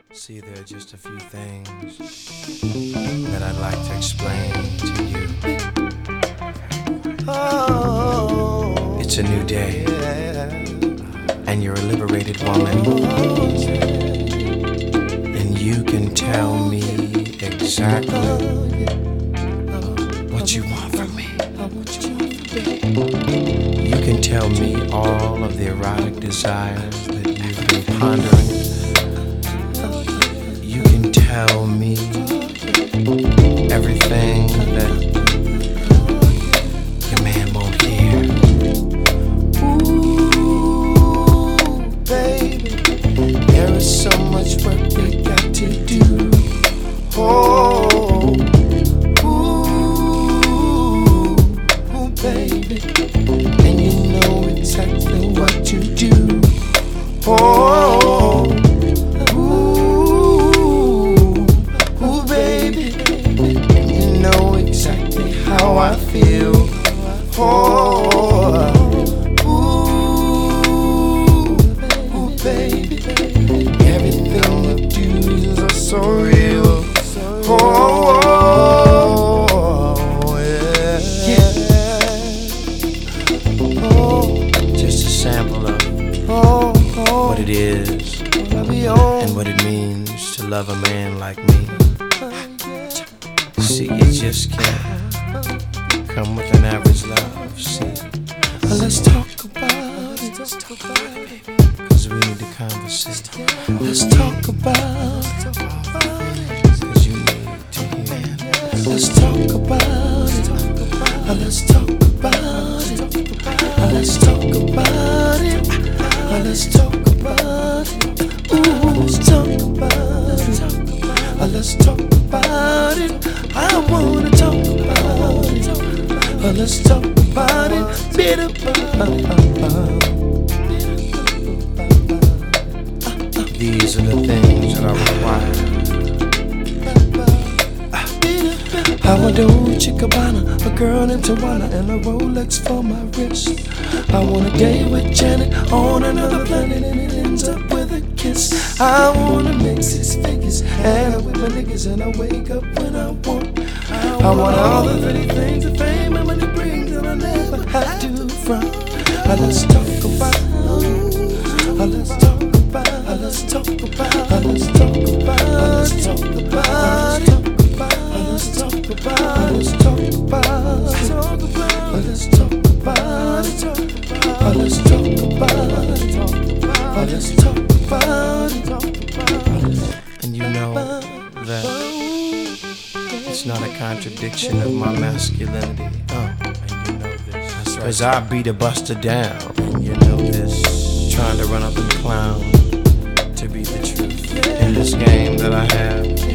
See, there are just a few things that I'd like to explain to you. It's a new day, and you're a liberated woman, and you can tell me exactly what you want from me. You can tell me all of the erotic desires that you've been pondering. You can tell me everything that your man won't hear. Ooh, baby, there is so much work we got to do. Oh, ooh, baby, and you know exactly what you do. Oh, ooh, baby, and you know exactly how I feel. Oh, ooh, baby, everything you do is so real. Oh, yeah. Oh, just a sample of what it is and what it means to love a man like me. See, you just can't come with an average love. See, let's talk about it. Let's talk about it, baby, 'cause we need to conversate. Let's talk about it, 'cause you need to hear. Let's talk about it. Let's talk about it. Let's talk about it. Let's talk about it. Ooh, let's talk about it. Let's talk about it. I wanna talk about it. Let's talk about it. These are the things that I require. I want a Dolce & Gabbana, a girl in Tijuana, and a Rolex for my wrist. I want a day with Janet on another planet, and it ends up with a kiss. I wanna make 6 figures, and I with my niggas, and I wake up when I want. I want all the pretty things that fame and money brings, and I never have to front. Let's talk about. Let's talk about. Let's talk about. Let's talk about. Let's talk about it. Let's talk about. Let's talk about. Let's talk about. Let's talk about. Let's talk about. Let's talk about it. And you know that it's not a contradiction of my masculinity. And you know this. 'Cause I beat a buster down. And you know this. Trying to run up and clown to be the truth in this game that I have.